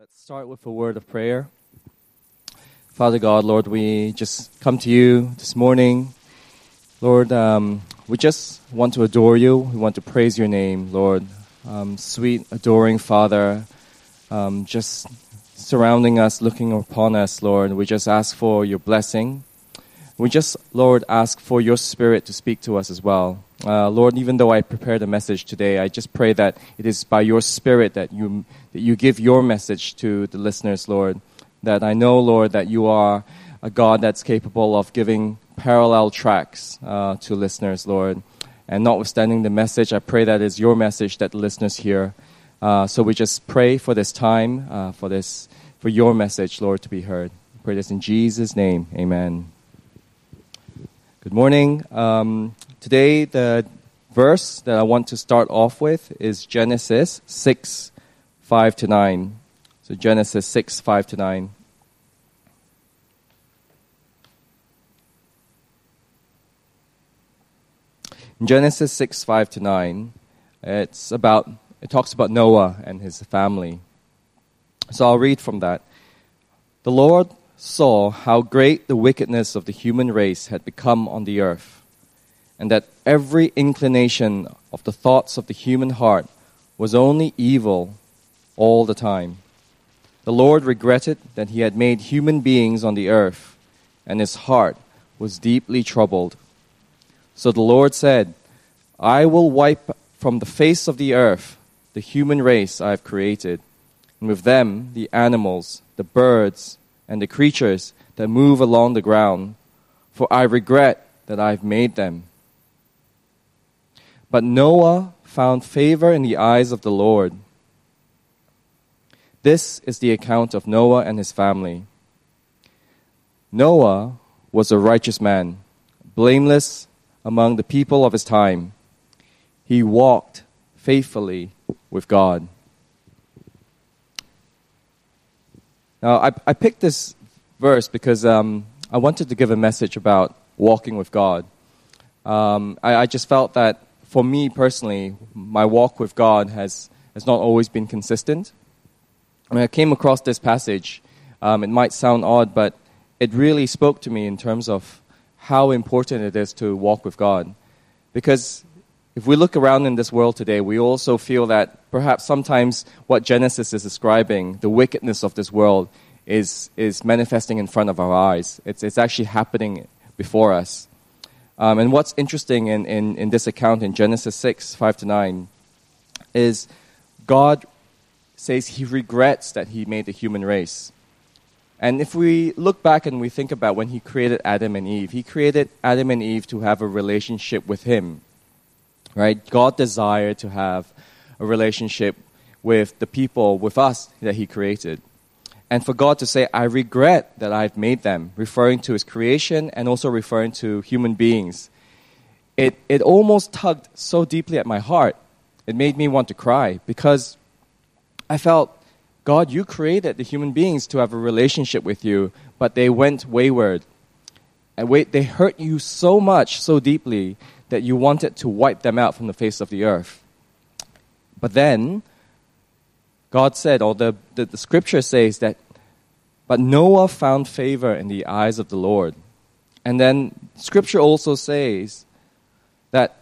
Let's start with a word of prayer. Father God, Lord, we just come to you this morning. Lord, we just want to adore you. We want to praise your name, Lord. Sweet, adoring Father, just surrounding us, looking upon us, Lord. We just ask for your blessing. We just, Lord, ask for your Spirit to speak to us as well. Lord, even though I prepared a message today, I just pray that it is by your Spirit that you give your message to the listeners, Lord. That I know, Lord, that you are a God that's capable of giving parallel tracks to listeners, Lord. And notwithstanding the message, I pray that is your message that the listeners hear. So we just pray for this time, for your message, Lord, to be heard. I pray this in Jesus' name. Amen. Good morning. Today, the verse that I want to start off with is Genesis 6, 5-9. So Genesis 6, 5-9. In Genesis 6, 5-9, it talks about Noah and his family. So I'll read from that. The Lord saw how great the wickedness of the human race had become on the earth, and that every inclination of the thoughts of the human heart was only evil all the time. The Lord regretted that he had made human beings on the earth, and his heart was deeply troubled. So the Lord said, I will wipe from the face of the earth the human race I have created, and with them the animals, the birds, and the creatures that move along the ground, for I regret that I have made them. But Noah found favor in the eyes of the Lord. This is the account of Noah and his family. Noah was a righteous man, blameless among the people of his time. He walked faithfully with God. Now, I picked this verse because I wanted to give a message about walking with God. I just felt that for me personally, my walk with God has not always been consistent. When I came across this passage, it might sound odd, but it really spoke to me in terms of how important it is to walk with God. Because if we look around in this world today, we also feel that perhaps sometimes what Genesis is describing, the wickedness of this world, is manifesting in front of our eyes. It's actually happening before us. And what's interesting in this account in Genesis 6, 5-9, is God says he regrets that he made the human race. And if we look back and we think about when he created Adam and Eve, he created Adam and Eve to have a relationship with him. Right? God desired to have a relationship with the people, with us, that he created. And for God to say, I regret that I've made them, referring to his creation and also referring to human beings, it almost tugged so deeply at my heart. It made me want to cry because I felt, God, you created the human beings to have a relationship with you, but they went wayward. And they hurt you so much, so deeply, that you wanted to wipe them out from the face of the earth. But then, God said, or the scripture says that, but Noah found favor in the eyes of the Lord. And then scripture also says that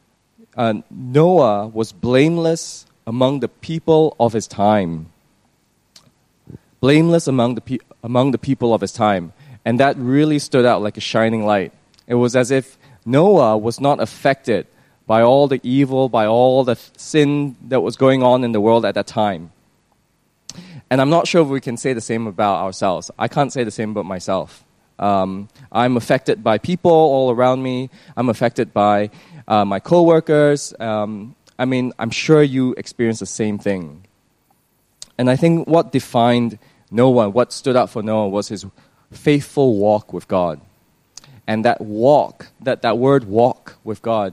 Noah was blameless among the people of his time. Blameless among the people of his time. And that really stood out like a shining light. It was as if Noah was not affected by all the evil, by all the sin that was going on in the world at that time. And I'm not sure if we can say the same about ourselves. I can't say the same about myself. I'm affected by people all around me. I'm affected by my coworkers. I'm sure you experience the same thing. And I think what defined Noah, what stood out for Noah was his faithful walk with God. And that walk, that word walk with God,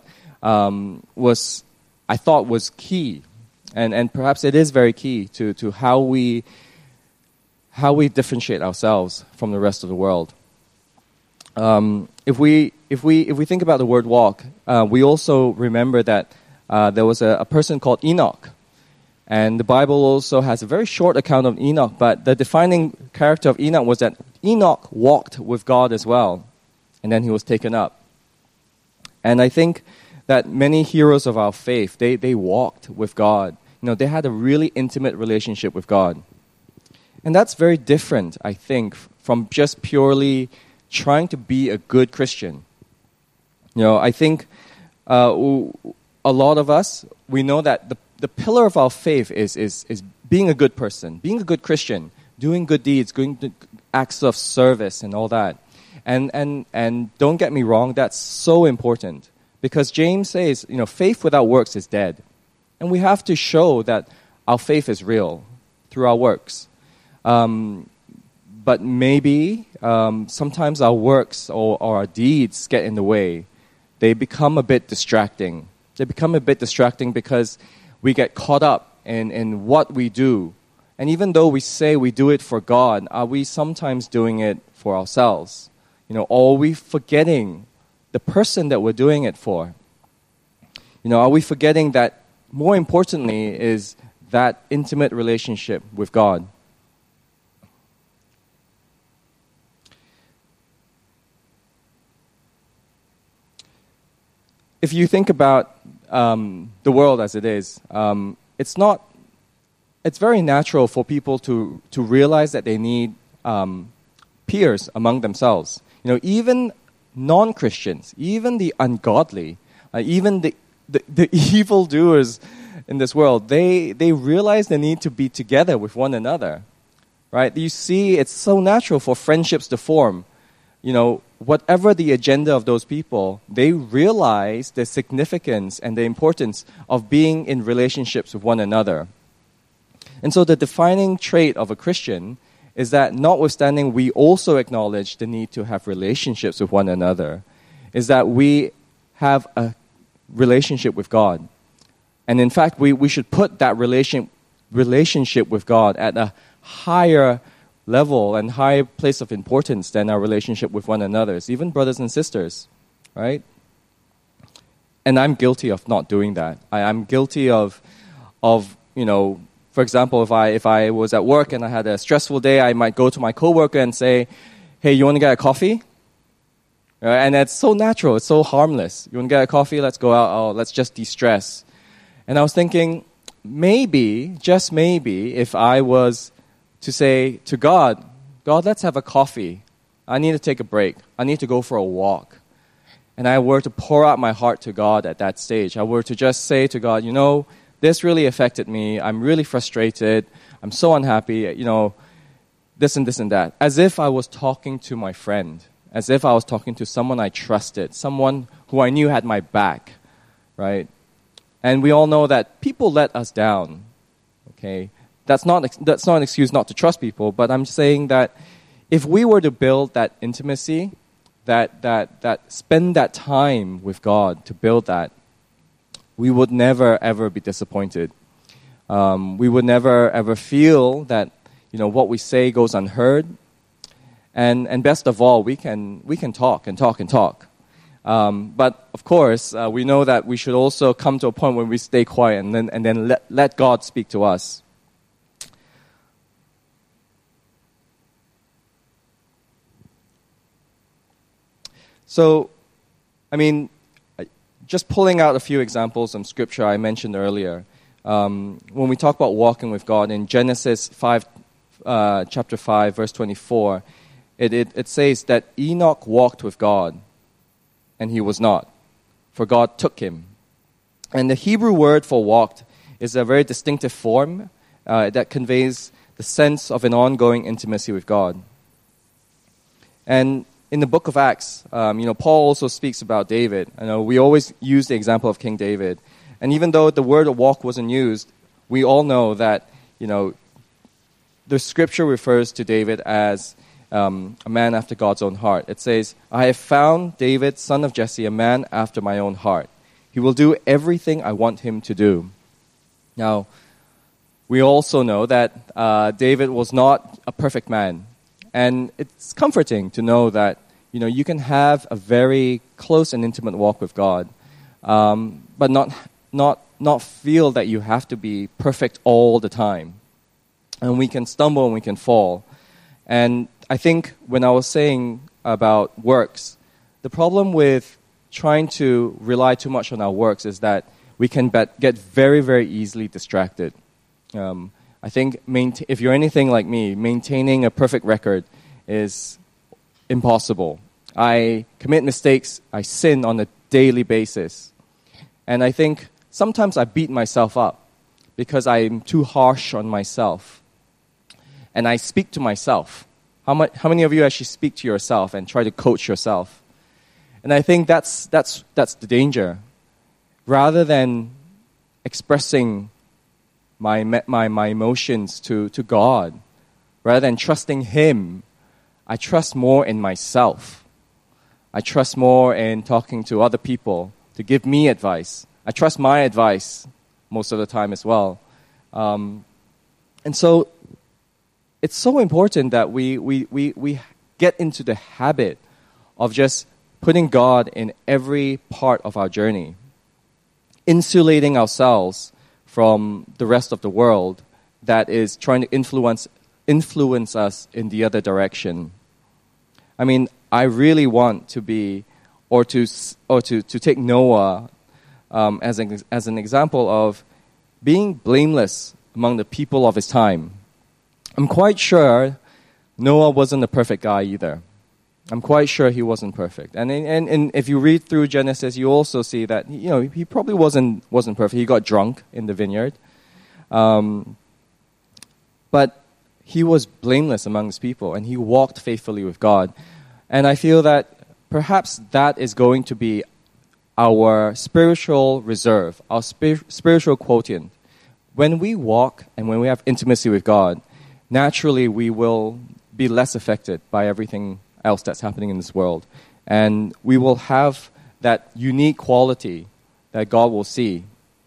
I thought was key. And perhaps it is very key to how we differentiate ourselves from the rest of the world. If we think about the word walk, we also remember that there was a person called Enoch. And the Bible also has a very short account of Enoch, but the defining character of Enoch was that Enoch walked with God as well, and then he was taken up. And I think that many heroes of our faith, they walked with God. They had a really intimate relationship with God. And that's very different, I think, from just purely trying to be a good Christian. I think a lot of us, we know that the pillar of our faith is being a good person, being a good Christian, doing good deeds, doing acts of service and all that. And don't get me wrong, that's so important. Because James says, faith without works is dead. And we have to show that our faith is real through our works. But maybe sometimes our works or our deeds get in the way. They become a bit distracting. They become a bit distracting because we get caught up in what we do. And even though we say we do it for God, are we sometimes doing it for ourselves? Or are we forgetting the person that we're doing it for? Are we forgetting that more importantly is that intimate relationship with God? If you think about the world as it is, it's very natural for people to realize that they need peers among themselves. Even non-Christians, even the ungodly, even the evildoers in this world, they realize the need to be together with one another, right? You see, it's so natural for friendships to form. Whatever the agenda of those people, they realize the significance and the importance of being in relationships with one another. And so the defining trait of a Christian is that notwithstanding we also acknowledge the need to have relationships with one another, is that we have a relationship with God. And in fact, we should put that relationship with God at a higher level and higher place of importance than our relationship with one another, even brothers and sisters, right? And I'm guilty of not doing that. I'm guilty of for example, if I was at work and I had a stressful day, I might go to my coworker and say, "Hey, you want to get a coffee?" And that's so natural. It's so harmless. You want to get a coffee? Let's go out. Oh, let's just de-stress. And I was thinking, maybe, just maybe, if I was to say to God, let's have a coffee. I need to take a break. I need to go for a walk. And I were to pour out my heart to God at that stage. I were to just say to God, this really affected me. I'm really frustrated. I'm so unhappy. This and this and that. As if I was talking to my friend. As if I was talking to someone I trusted. Someone who I knew had my back. Right? And we all know that people let us down. Okay? That's not an excuse not to trust people, but I'm saying that if we were to build that intimacy, that spend that time with God to build that, we would never ever be disappointed. We would never ever feel that what we say goes unheard, and best of all, we can talk and talk and talk. But of course, we know that we should also come to a point where we stay quiet and then let God speak to us. So, just pulling out a few examples from Scripture I mentioned earlier. When we talk about walking with God, in Genesis chapter 5, verse 24, it says that Enoch walked with God, and he was not, for God took him. And the Hebrew word for walked is a very distinctive form that conveys the sense of an ongoing intimacy with God. And in the book of Acts, Paul also speaks about David. We always use the example of King David. And even though the word walk wasn't used, we all know that, the scripture refers to David as a man after God's own heart. It says, "I have found David, son of Jesse, a man after my own heart. He will do everything I want him to do." Now, we also know that David was not a perfect man. And it's comforting to know that, you can have a very close and intimate walk with God, but not not feel that you have to be perfect all the time. And we can stumble and we can fall. And I think when I was saying about works, the problem with trying to rely too much on our works is that we can get very, very easily distracted. I think if you're anything like me, maintaining a perfect record is impossible. I commit mistakes, I sin on a daily basis. And I think sometimes I beat myself up because I'm too harsh on myself. And I speak to myself. How many of you actually speak to yourself and try to coach yourself? And I think that's the danger. Rather than expressing my emotions to God, rather than trusting Him, I trust more in myself. I trust more in talking to other people to give me advice. I trust my advice most of the time as well. And so it's so important that we get into the habit of just putting God in every part of our journey, insulating ourselves from the rest of the world that is trying to influence us in the other direction. I mean, I really want to be, or to take Noah as an example of being blameless among the people of his time. I'm quite sure Noah wasn't a perfect guy either. I'm quite sure he wasn't perfect. And if you read through Genesis, you also see that he probably wasn't perfect. He got drunk in the vineyard. But he was blameless among his people, and he walked faithfully with God. And I feel that perhaps that is going to be our spiritual reserve, our spiritual quotient. When we walk and when we have intimacy with God, naturally we will be less affected by everything else that's happening in this world. And we will have that unique quality that God will see.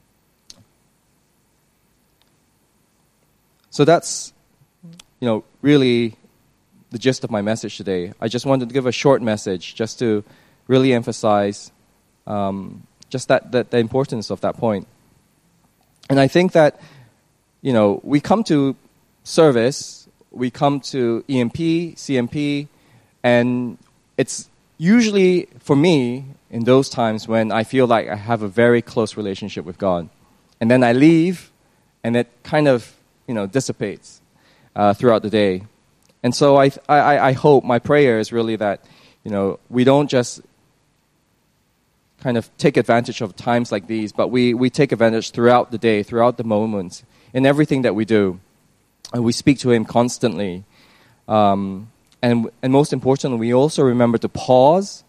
So that's, really the gist of my message today. I just wanted to give a short message just to really emphasize just the importance of that point. And I think that, we come to service, we come to EMP, CMP, and it's usually, for me, in those times when I feel like I have a very close relationship with God. And then I leave, and it kind of, dissipates throughout the day. And so I hope, my prayer is really that, we don't just kind of take advantage of times like these, but we take advantage throughout the day, throughout the moments, in everything that we do. And we speak to Him constantly. And most importantly, we also remember to pause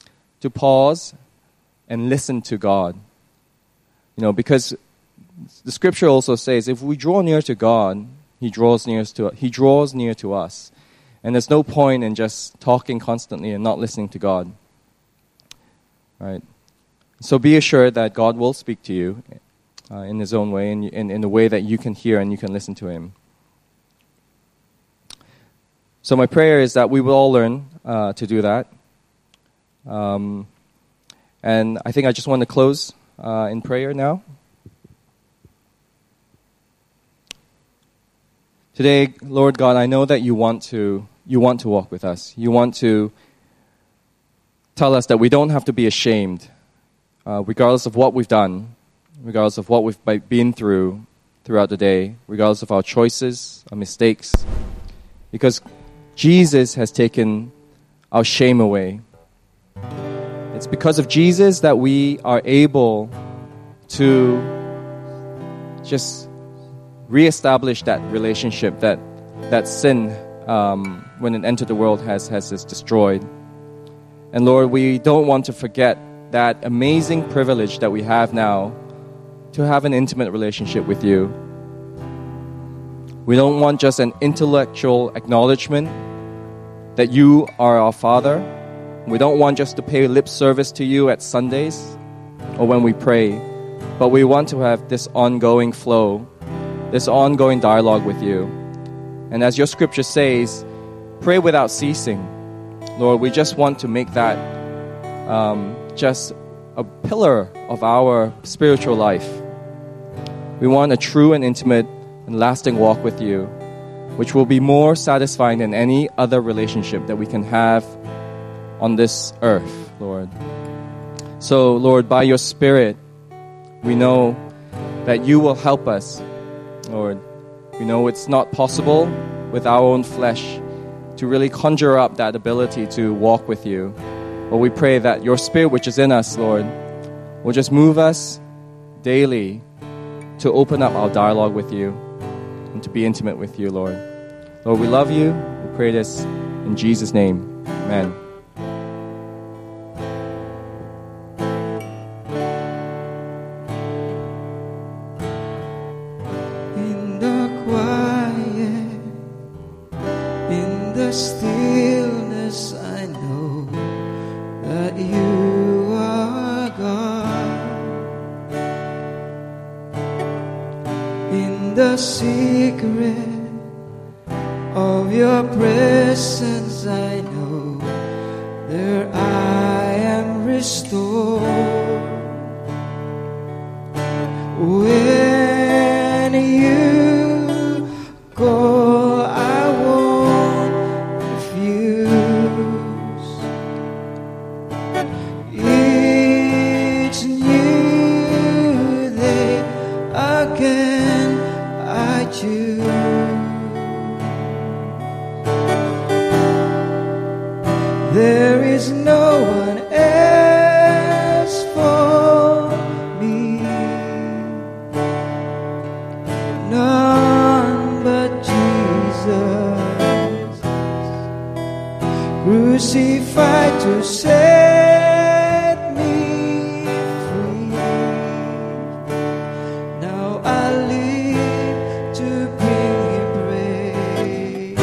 and listen to God. Because the Scripture also says, if we draw near to God, He draws near to us. And there's no point in just talking constantly and not listening to God. Right? So be assured that God will speak to you in His own way, and in a way that you can hear and you can listen to Him. So my prayer is that we will all learn to do that. And I think I just want to close in prayer now. Today, Lord God, I know that you want to walk with us. You want to tell us that we don't have to be ashamed, regardless of what we've done, regardless of what we've been throughout the day, regardless of our choices, our mistakes, because Jesus has taken our shame away. It's because of Jesus that we are able to just reestablish that relationship that sin, when it entered the world, has destroyed. And Lord, we don't want to forget that amazing privilege that we have now to have an intimate relationship with you. We don't want just an intellectual acknowledgement that you are our Father. We don't want just to pay lip service to you at Sundays or when we pray, but we want to have this ongoing flow, this ongoing dialogue with you. And as your scripture says, pray without ceasing. Lord, we just want to make that just a pillar of our spiritual life. We want a true and intimate and lasting walk with you, which will be more satisfying than any other relationship that we can have on this earth, Lord. So, Lord, by your Spirit, we know that you will help us, Lord. We know it's not possible with our own flesh to really conjure up that ability to walk with you. But we pray that your Spirit, which is in us, Lord, will just move us daily to open up our dialogue with you and to be intimate with you, Lord. Lord, we love you. We pray this in Jesus' name. Amen. In the quiet, in the stillness, I know that you are God. In the secret of your presence, I know there I am restored. When you call, I won't refuse. Each new day again I choose. There is no one else for me, none but Jesus, crucified to set me free. Now I live to bring him praise.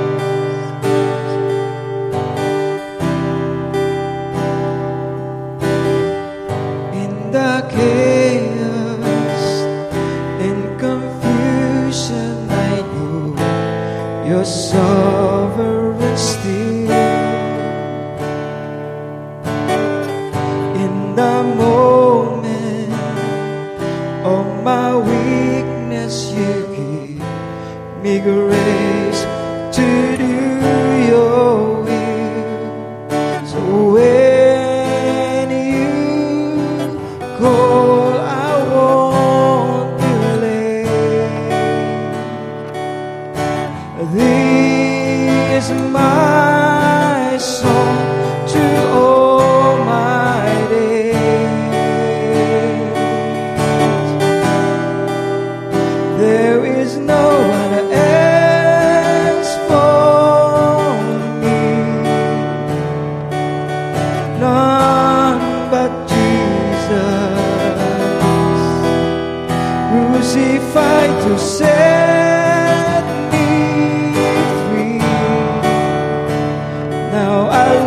In the chaos and confusion, I know you're sovereign still. In the moment of my weakness, you give me grace to do your will. So when you call, I won't delay. This is my song to all my days. There is no one else for me, none but Jesus, crucified to set me free. Now I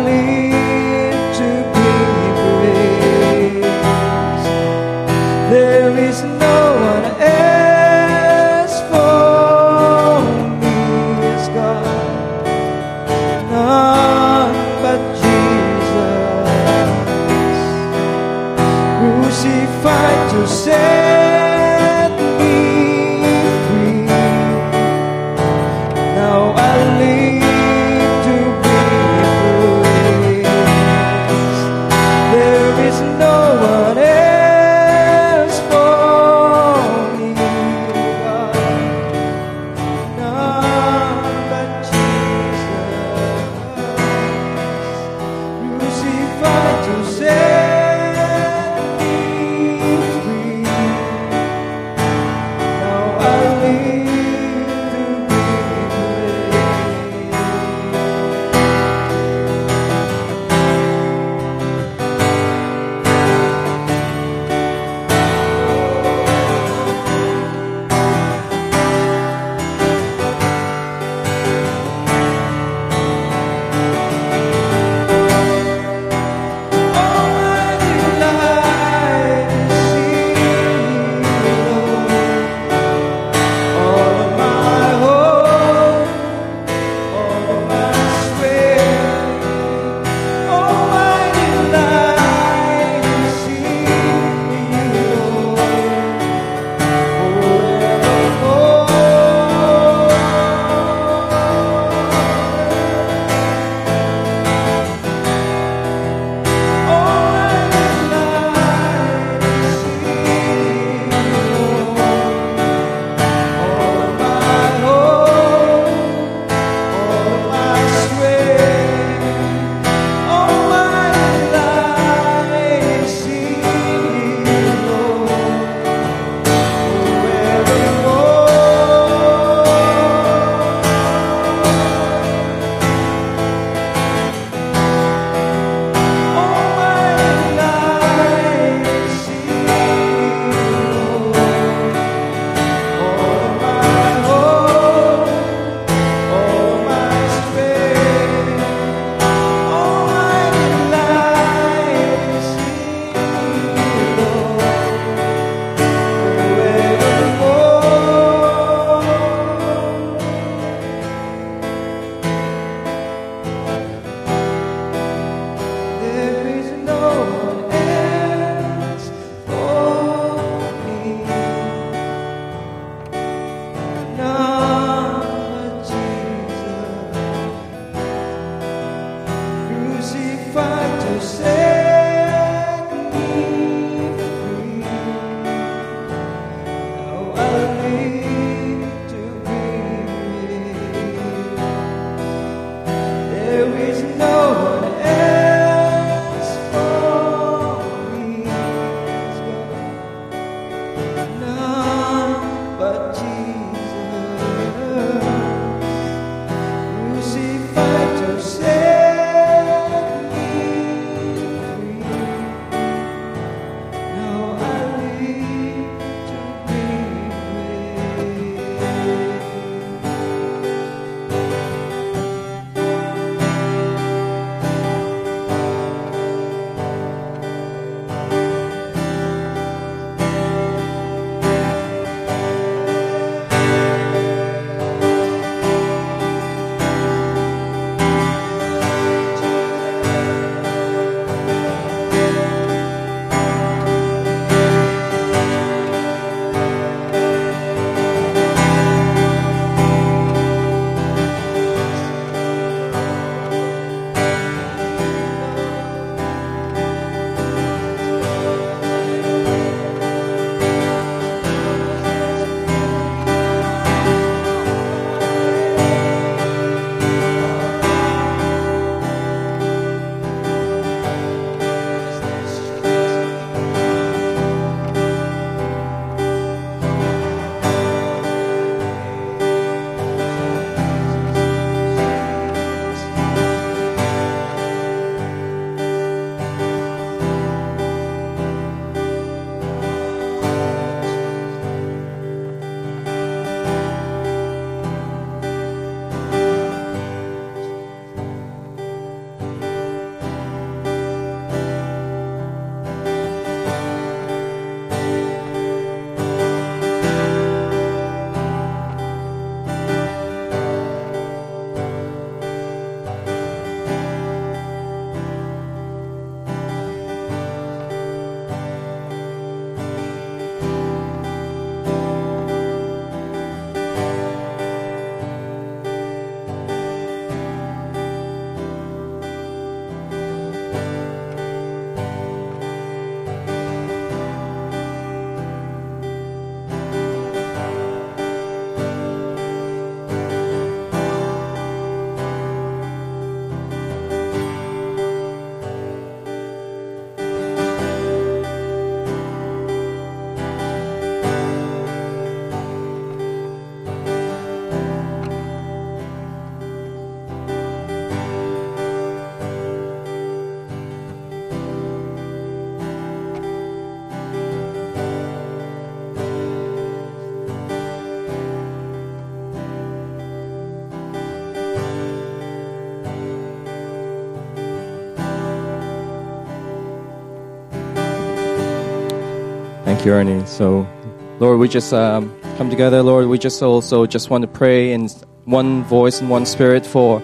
Thank you, Ernie. So, Lord, we just come together. Lord, we just also just want to pray in one voice and one spirit for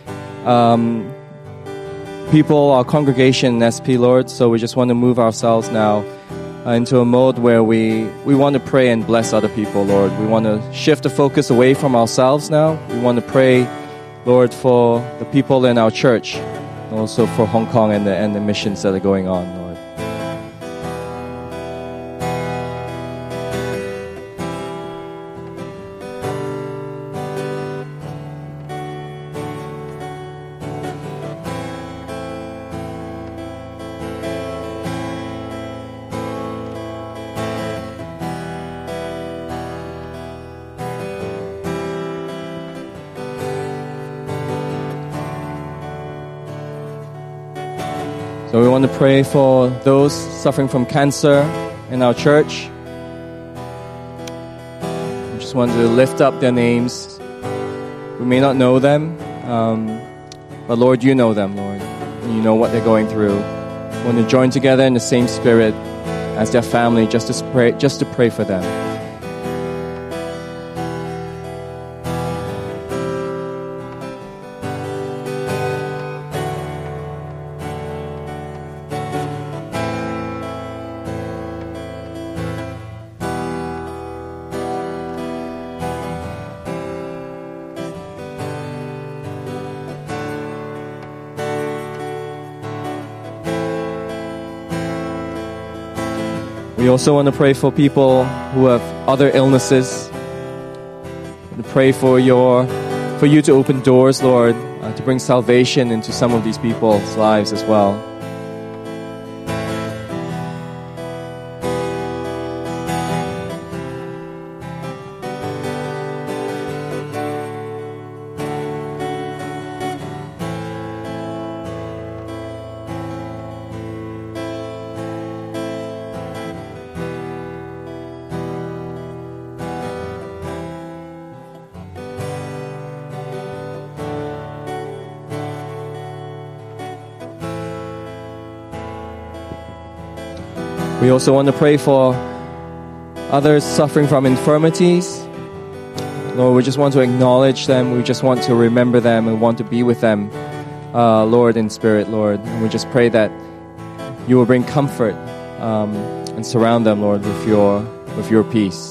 people, our congregation, SP, Lord. So we just want to move ourselves now into a mode where we want to pray and bless other people, Lord. We want to shift the focus away from ourselves now. We want to pray, Lord, for the people in our church, and also for Hong Kong and the missions that are going on, Lord. So we want to pray for those suffering from cancer in our church. We just want to lift up their names. We may not know them, but Lord, you know them, Lord. And you know what they're going through. We want to join together in the same spirit as their family just to pray for them. We also want to pray for people who have other illnesses. We pray for you to open doors, Lord, to bring salvation into some of these people's lives as well. We also want to pray for others suffering from infirmities. Lord, we just want to acknowledge them. We just want to remember them and want to be with them, Lord, in spirit, Lord. And we just pray that you will bring comfort and surround them, Lord, with your peace.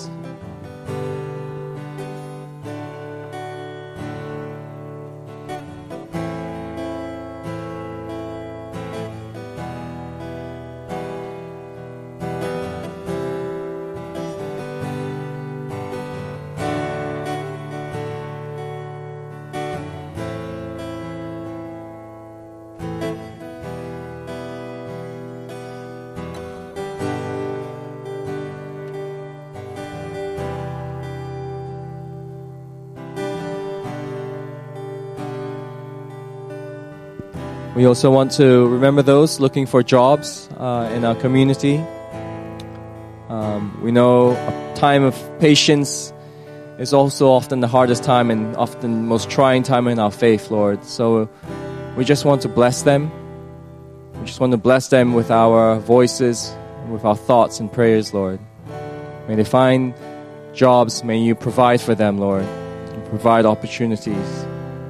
We also want to remember those looking for jobs in our community. We know a time of patience is also often the hardest time and often the most trying time in our faith, Lord. So we just want to bless them. We just want to bless them with our voices, with our thoughts and prayers, Lord. May they find jobs. May you provide for them, Lord. And provide opportunities.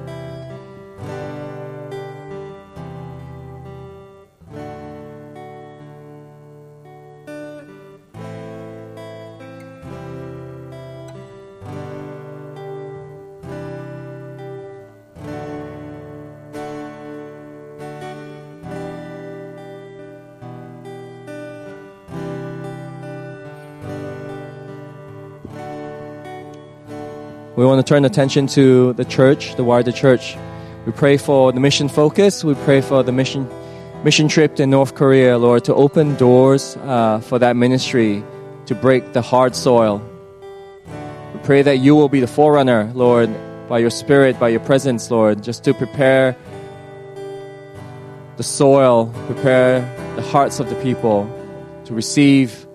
We want to turn attention to the church, the wider church. We pray for the mission focus. We pray for the mission trip to North Korea, Lord, to open doors for that ministry, to break the hard soil. We pray that you will be the forerunner, Lord, by your Spirit, by your presence, Lord, just to prepare the soil, prepare the hearts of the people to receive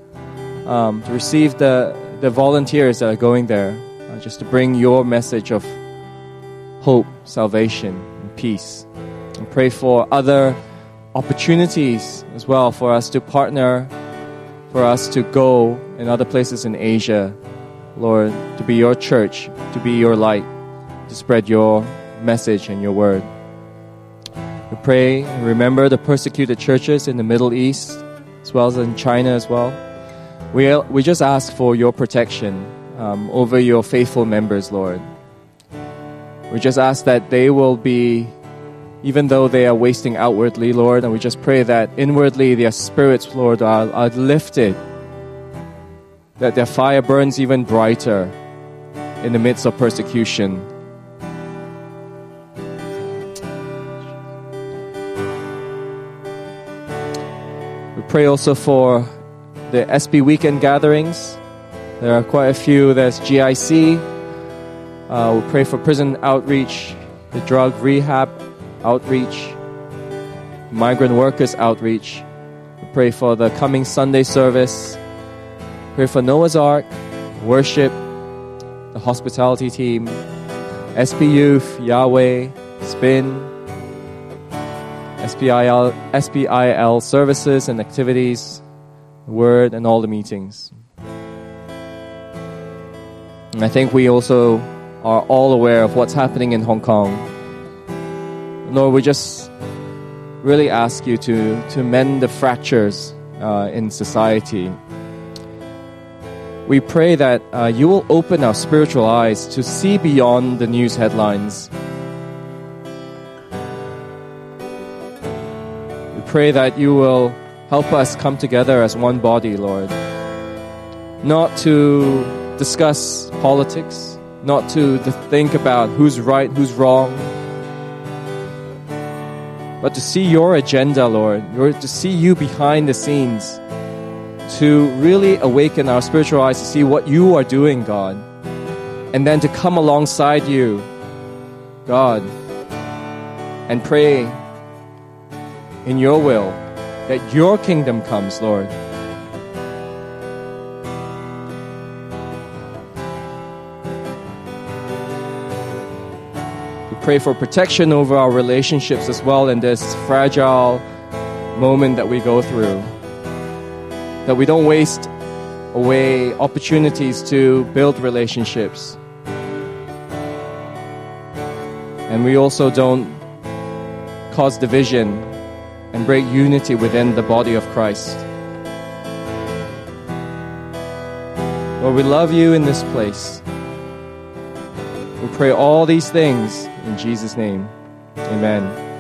the volunteers that are going there. Just to bring your message of hope, salvation, and peace. And pray for other opportunities as well for us to partner for us to go in other places in Asia, Lord, to be your church, to be your light, to spread your message and your word. We pray and remember the persecuted churches in the Middle East, as well as in China as well. We just ask for your protection over your faithful members, Lord. We just ask that they will be, even though they are wasting outwardly, Lord, and we just pray that inwardly their spirits, Lord, are lifted, that their fire burns even brighter in the midst of persecution. We pray also for the SB weekend gatherings. There are quite a few. There's GIC. We pray for prison outreach, the drug rehab outreach, migrant workers outreach. We pray for the coming Sunday service. Pray for Noah's Ark, worship, the hospitality team, SB Youth, Yahweh, Spin, SBIL services and activities, Word, and all the meetings. And I think we also are all aware of what's happening in Hong Kong. Lord, we just really ask you to mend the fractures in society. We pray that you will open our spiritual eyes to see beyond the news headlines. We pray that you will help us come together as one body, Lord. Not to discuss politics, not to think about who's right, who's wrong, but to see your agenda, Lord, to see you behind the scenes, to really awaken our spiritual eyes to see what you are doing, God, and then to come alongside you, God, and pray in your will that your kingdom comes, Lord. Pray for protection over our relationships as well in this fragile moment that we go through. That we don't waste away opportunities to build relationships. And we also don't cause division and break unity within the body of Christ. Lord, we love you in this place. We pray all these things in Jesus' name. Amen.